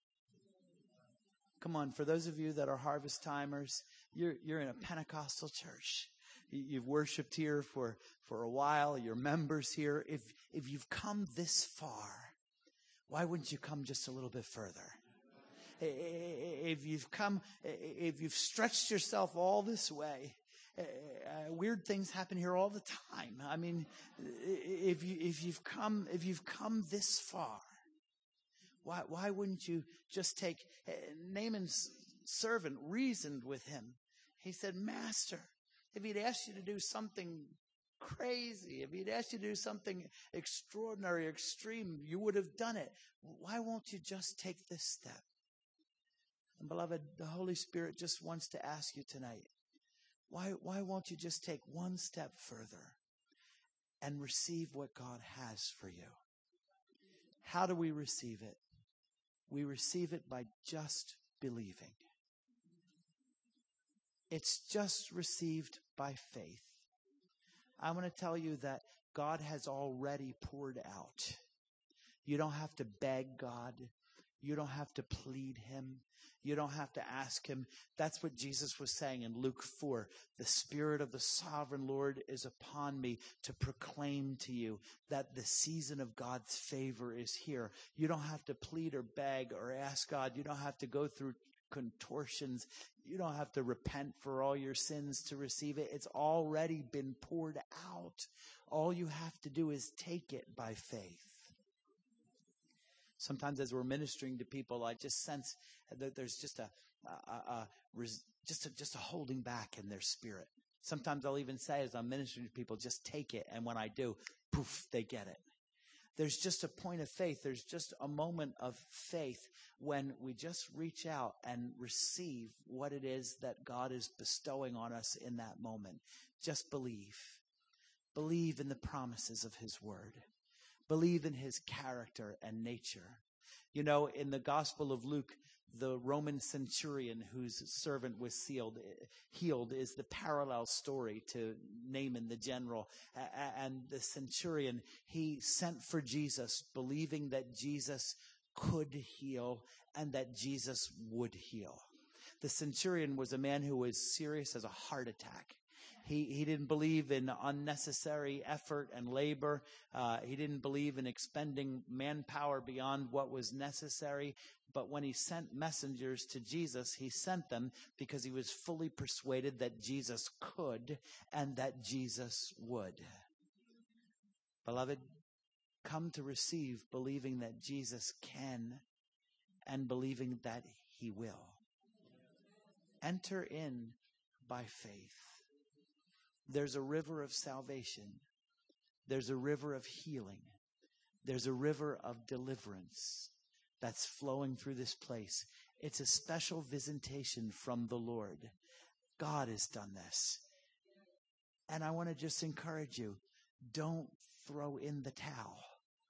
Come on, for those of you that are harvest timers, you're in a Pentecostal church. You've worshiped here for a while. You're members here. If you've come this far, why wouldn't you come just a little bit further? If you've stretched yourself all this way, Weird things happen here all the time. I mean, if you've come this far, why wouldn't you just take Naaman's servant reasoned with him? He said, Master, if he'd asked you to do something crazy, if he'd asked you to do something extraordinary, extreme, you would have done it. Why won't you just take this step? And beloved, the Holy Spirit just wants to ask you tonight, why won't you just take one step further and receive what God has for you? How do we receive it? We receive it by just believing. It's just received by faith. I want to tell you that God has already poured out. You don't have to beg God. You don't have to plead him. You don't have to ask him. That's what Jesus was saying in Luke 4. The Spirit of the Sovereign Lord is upon me to proclaim to you that the season of God's favor is here. You don't have to plead or beg or ask God. You don't have to go through contortions. You don't have to repent for all your sins to receive it. It's already been poured out. All you have to do is take it by faith. Sometimes as we're ministering to people, I just sense that there's just a holding back in their spirit. Sometimes I'll even say as I'm ministering to people, just take it. And when I do, poof, they get it. There's just a point of faith. There's just a moment of faith when we just reach out and receive what it is that God is bestowing on us in that moment. Just believe. Believe in the promises of his word. Believe in his character and nature. You know, in the Gospel of Luke, the Roman centurion whose servant was healed is the parallel story to Naaman the general. And the centurion, he sent for Jesus, believing that Jesus could heal and that Jesus would heal. The centurion was a man who was serious as a heart attack. He didn't believe in unnecessary effort and labor. He didn't believe in expending manpower beyond what was necessary. But when he sent messengers to Jesus, he sent them because he was fully persuaded that Jesus could and that Jesus would. Beloved, come to receive believing that Jesus can and believing that he will. Enter in by faith. There's a river of salvation. There's a river of healing. There's a river of deliverance that's flowing through this place. It's a special visitation from the Lord. God has done this. And I want to just encourage you, don't throw in the towel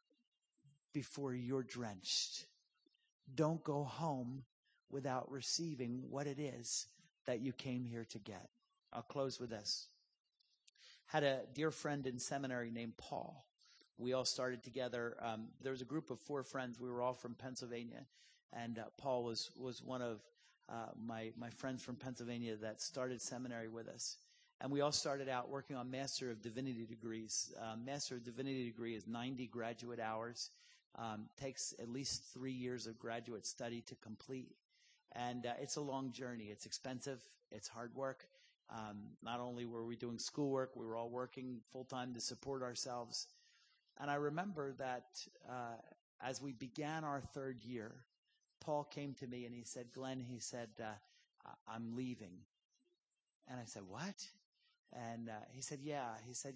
before you're drenched. Don't go home without receiving what it is that you came here to get. I'll close with this. Had a dear friend in seminary named Paul. We all started together. There was a group of 4 friends. We were all from Pennsylvania. And Paul was one of my friends from Pennsylvania that started seminary with us. And we all started out working on Master of Divinity degrees. Master of Divinity degree is 90 graduate hours. Takes at least 3 years of graduate study to complete. And it's a long journey. It's expensive. It's hard work. Not only were we doing schoolwork, we were all working full-time to support ourselves. And I remember that as we began our 3rd year, Paul came to me and he said, Glenn, he said, I'm leaving. And I said, what? And he said, yeah. He said,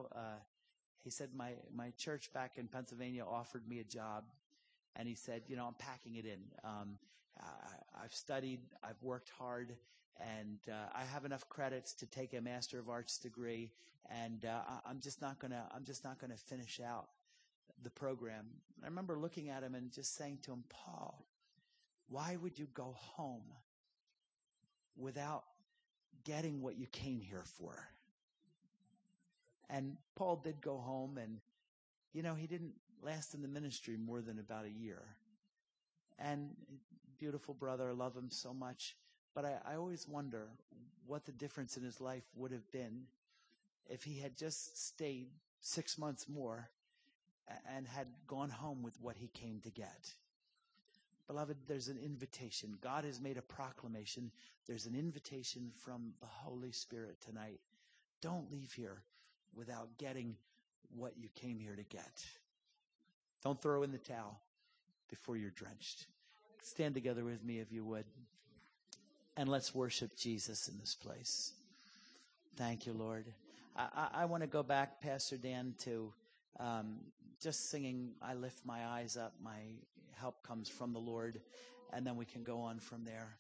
he said, my church back in Pennsylvania offered me a job. And he said, I'm packing it in. I've studied, I've worked hard, and I have enough credits to take a Master of Arts degree, and I'm just not gonna finish out the program. I remember looking at him and just saying to him, Paul, why would you go home without getting what you came here for? And Paul did go home, and he didn't last in the ministry more than about a year. And beautiful brother, I love him so much. But I always wonder what the difference in his life would have been if he had just stayed 6 months more and had gone home with what he came to get. Beloved, there's an invitation. God has made a proclamation. There's an invitation from the Holy Spirit tonight. Don't leave here without getting what you came here to get. Don't throw in the towel before you're drenched. Stand together with me if you would. And let's worship Jesus in this place. Thank you, Lord. I want to go back, Pastor Dan, to just singing, I lift my eyes up, my help comes from the Lord, and then we can go on from there.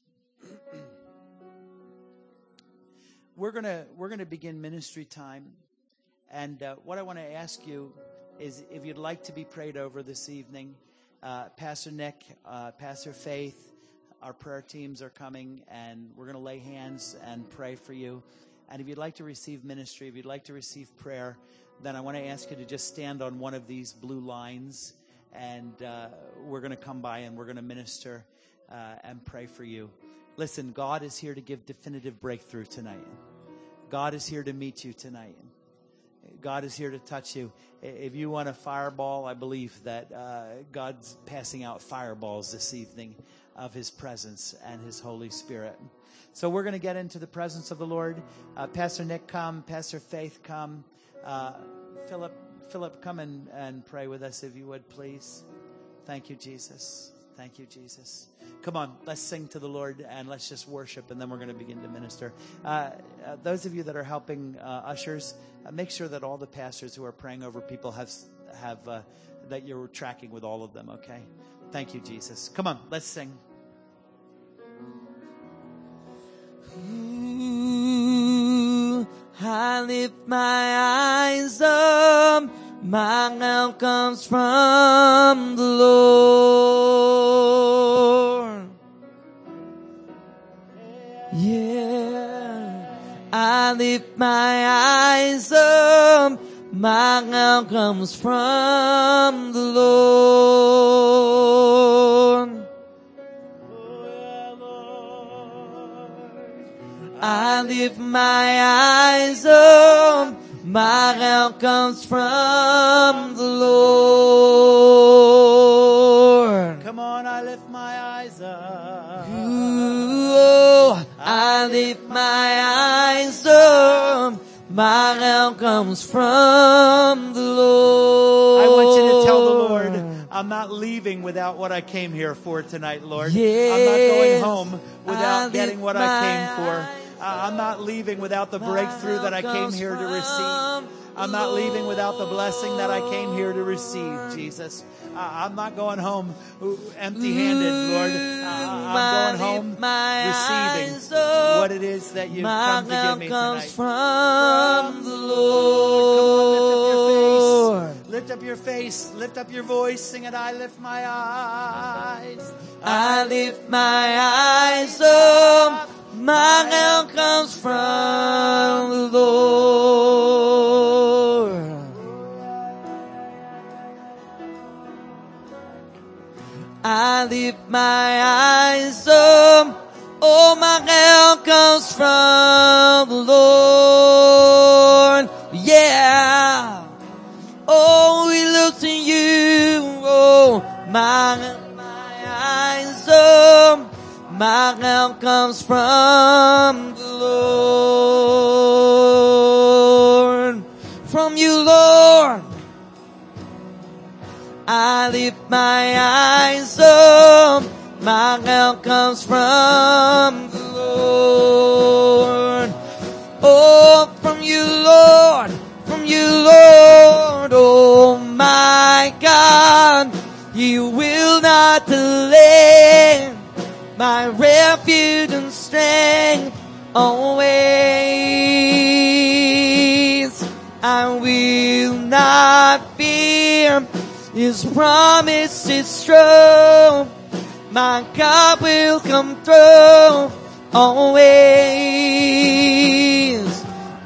We're gonna begin ministry time, and what I want to ask you is if you'd like to be prayed over this evening. Pastor Nick, Pastor Faith, our prayer teams are coming, and we're going to lay hands and pray for you. And if you'd like to receive ministry, if you'd like to receive prayer, then I want to ask you to just stand on one of these blue lines, and we're going to come by and we're going to minister and pray for you. Listen, God is here to give definitive breakthrough tonight. God is here to meet you tonight. God is here to touch you. If you want a fireball, I believe that God's passing out fireballs this evening of His presence and His Holy Spirit. So we're going to get into the presence of the Lord. Pastor Nick, come. Pastor Faith, come. Philip, come and pray with us if you would, please. Thank you, Jesus. Thank you, Jesus. Come on, let's sing to the Lord and let's just worship, and then we're going to begin to minister. Those of you that are helping ushers, make sure that all the pastors who are praying over people have that you're tracking with all of them, okay? Thank you, Jesus. Come on, let's sing. Ooh, I lift my eyes up, my help comes from the Lord. Yeah, I lift my eyes up, my help comes from the Lord. I lift my eyes up, my help comes from the Lord. Come on, I lift my eyes up. Ooh, I lift my eyes up, my help comes from the Lord. I want you to tell the Lord, I'm not leaving without what I came here for tonight, Lord. Yes, I'm not going home without getting what I came for. I'm not leaving without the breakthrough that I came here to receive. I'm not leaving without the blessing that I came here to receive, Jesus. I'm not going home empty-handed, Lord. I'm going home receiving what it is that you've come to give me tonight. From the Lord. Lift up your face. Lift up your voice. Sing it. I lift my eyes. I lift my eyes up. My help comes from the Lord. I lift my eyes up. Oh, my help comes from the Lord. Yeah. Oh, we look to you. Oh, my eyes up. My help comes from the Lord. From you, Lord. I lift my eyes up. My help comes from the Lord. Oh, from you, Lord. From you, Lord. Oh, my God. You will not delay. My refuge and strength always. I will not fear. His promise is true. My God will come through. Always.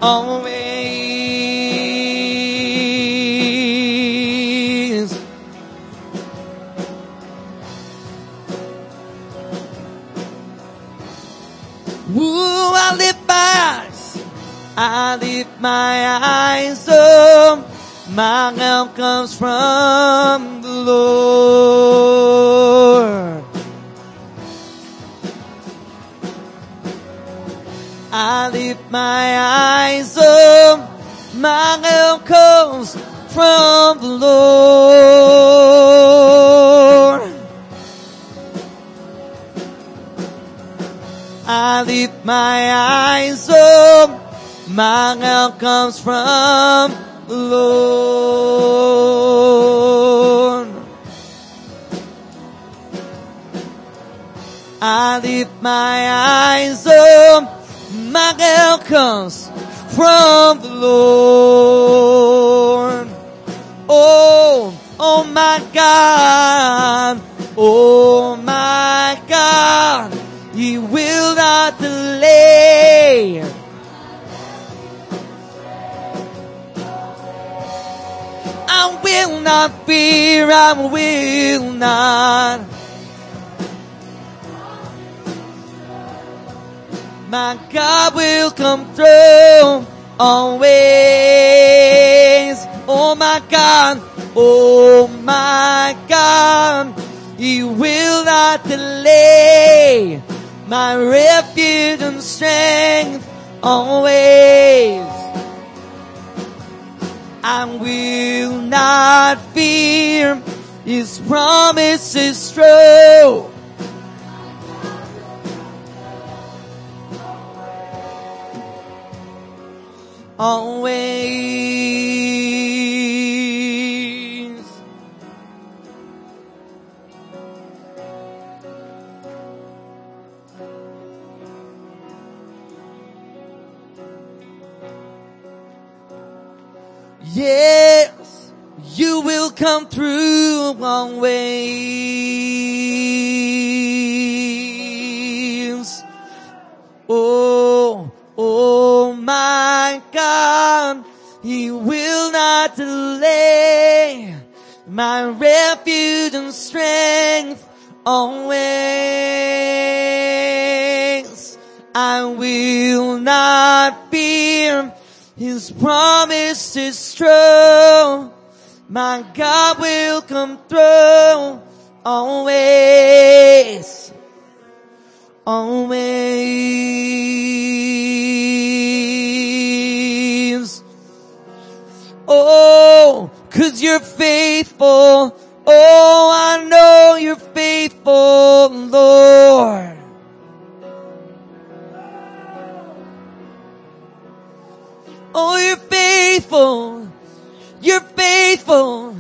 Always. Ooh, I lift my eyes. I lift my eyes up. My help comes from the Lord. my eyes up, my help comes from the Lord. I lift my eyes up, my help comes from the Lord. I lift my eyes up, my help comes from the Lord. Oh, oh my God, oh my God, He will not delay. I will not fear, I will not. My God will come through always. Oh my God, oh my God, He will not delay. My refuge and strength always. I will not fear, His promise is true. Always. Yes, you will come through always. Oh, oh my God, He will not delay. My refuge and strength always. I will not fear, His promise is true. My God will come through always. Always. Oh, 'cause you're faithful. Oh, I know you're faithful, Lord. Oh, you're faithful. You're faithful.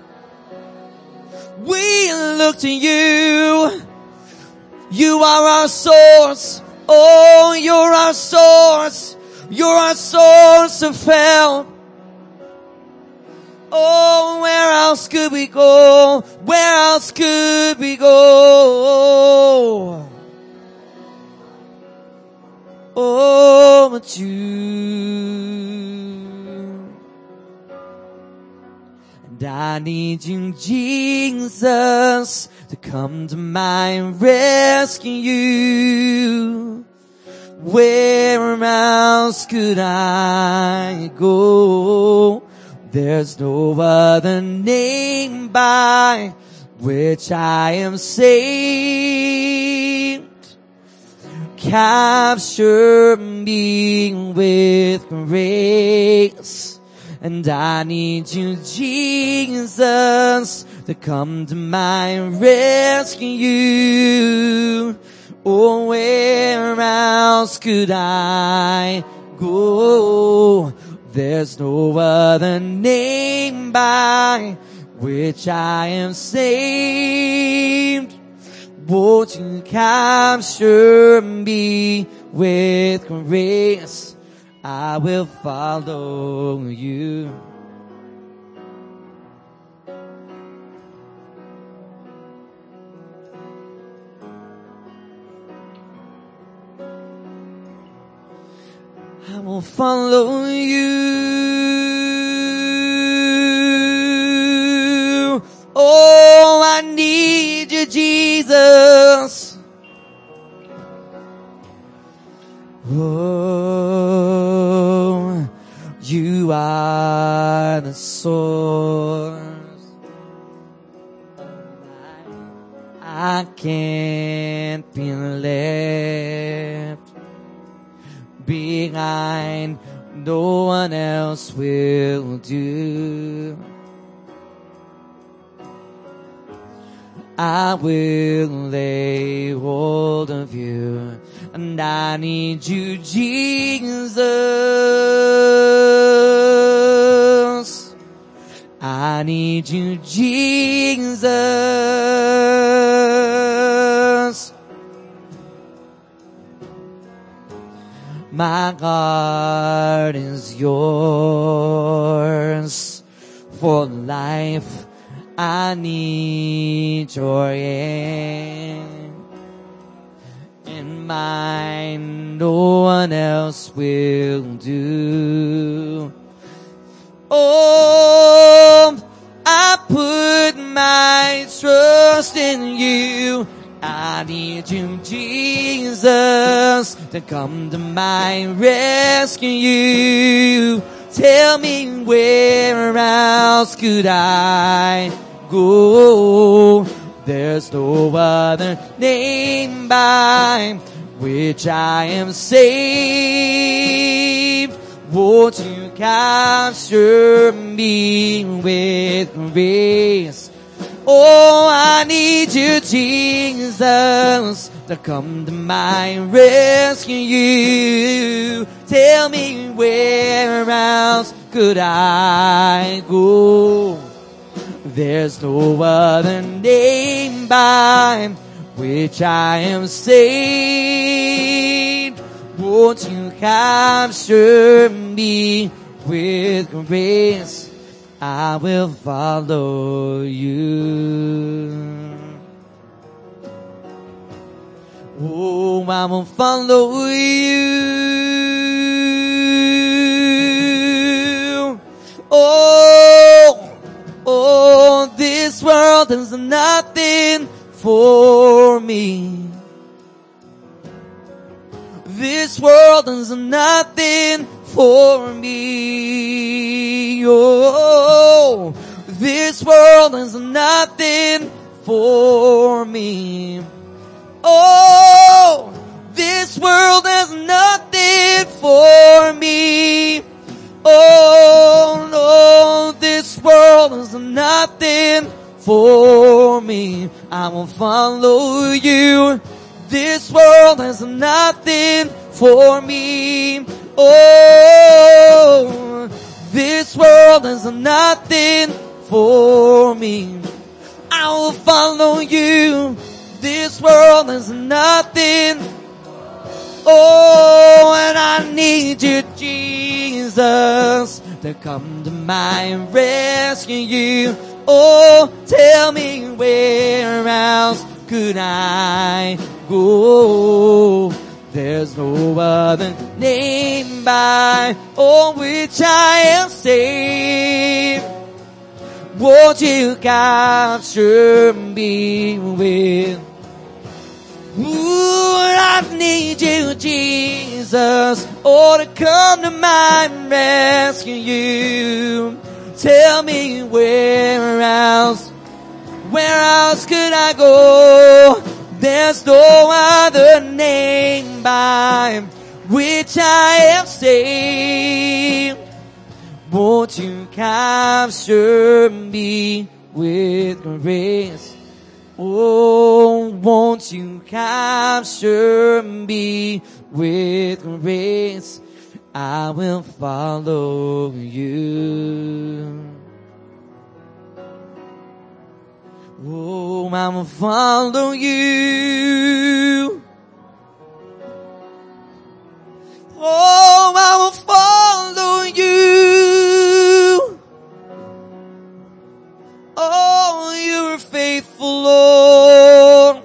We look to you. You are our source. Oh, you're our source. You're our source of help. Oh, where else could we go? Where else could we go? Oh, but you. And I need you, Jesus, to come to my rescue. Where else could I go? There's no other name by which I am saved. Capture me with grace. And I need you, Jesus, to come to my rescue. Oh, where else could I go? There's no other name by which I am saved. Won't you capture me with grace? I will follow you. I will follow you. Oh, I need you, Jesus. Oh, you are the source. I can't be left behind. behind, no one else will do. I will lay hold of you, and I need you, Jesus. I need you, Jesus. My heart is yours for life. I need your hand in mine, no one else will do. Oh, I put my trust in you. I need you, Jesus, to come to my rescue. Tell me where else could I go? There's no other name by which I am saved. Won't you capture me with grace? Oh, I need you, Jesus, to come to my rescue. Tell me where else could I go? There's no other name by which I am saved. Won't you capture me with grace? I will follow you. Oh, I will follow you. Oh, this world is nothing for me. This world is nothing for me. Oh, this world is nothing for me. Oh, this world is nothing for me. Oh, no, this world is nothing for me. I will follow you. This world has nothing for me. Oh, this world has nothing for me. I will follow you. This world has nothing. Oh, and I need you, Jesus, to come to my rescue. Oh, tell me where else could I go? There's no other name by which I am saved. Won't you capture me with? Ooh, I need you, Jesus, to come to my rescue. Tell me where else could I go? There's no other name by which I am saved. Won't you capture me with grace? Oh, won't you capture me with grace? I will follow you. Oh, I will follow you. Oh, I will follow you. Oh, you're faithful, Lord.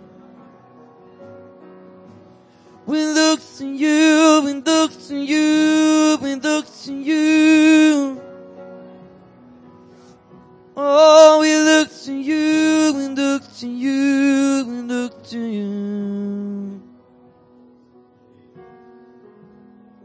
We look to you, we look to you, we look to you. Oh, we look to you, we look to you, we look to you.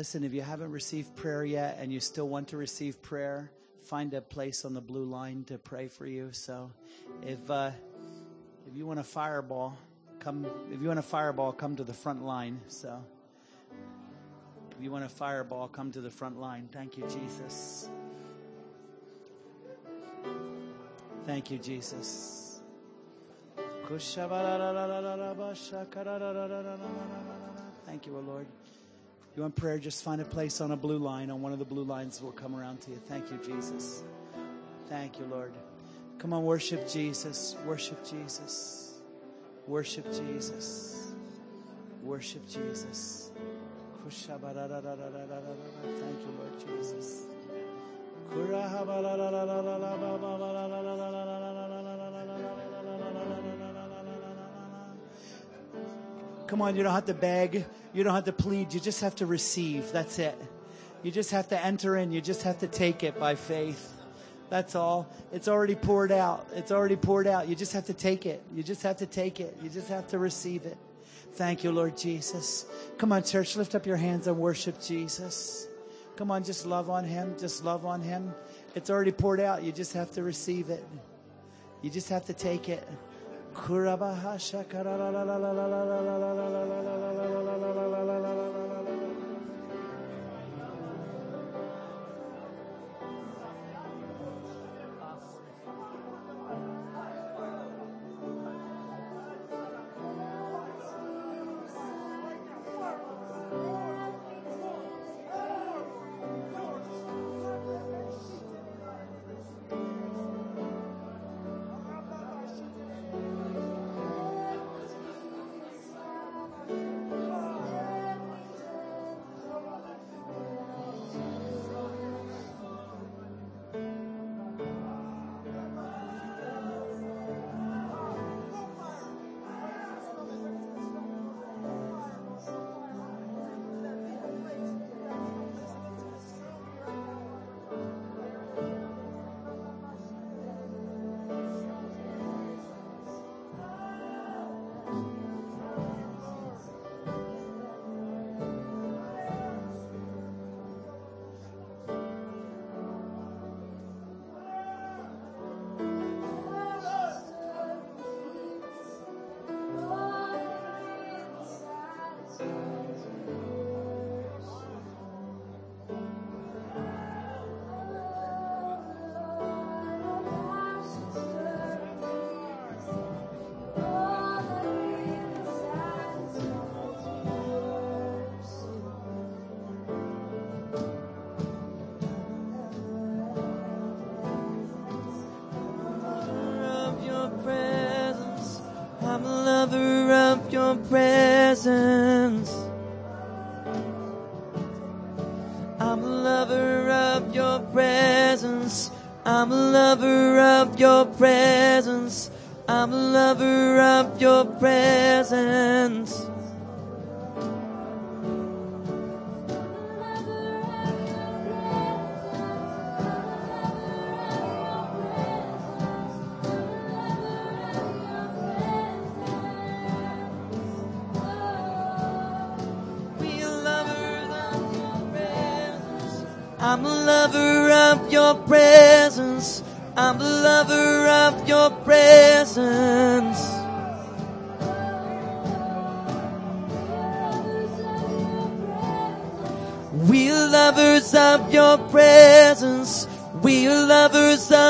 Listen, if you haven't received prayer yet and you still want to receive prayer, find a place on the blue line to pray for you. So if you want a fireball, come to the front line. So if you want a fireball, come to the front line. Thank you, Jesus. Thank you, Jesus. Thank you, O Lord. If you want prayer, just find a place on a blue line. On one of the blue lines will come around to you. Thank you, Jesus. Thank you, Lord. Come on, worship Jesus. Worship Jesus. Worship Jesus. Worship Jesus. Thank you, Lord Jesus. Come on, you don't have to beg. You don't have to plead. You just have to receive. That's it. You just have to enter in. You just have to take it by faith. That's all. It's already poured out. It's already poured out. You just have to take it. You just have to take it. You just have to receive it. Thank you, Lord Jesus. Come on, church, lift up your hands and worship Jesus. Come on, just love on Him. Just love on Him. It's already poured out. You just have to receive it. You just have to take it. Your presence. I'm a lover of your presence. I'm a lover of your presence. I'm a lover of your presence. I'm a lover of your presence. I'm a lover of your presence. We're lovers of your presence. We're lovers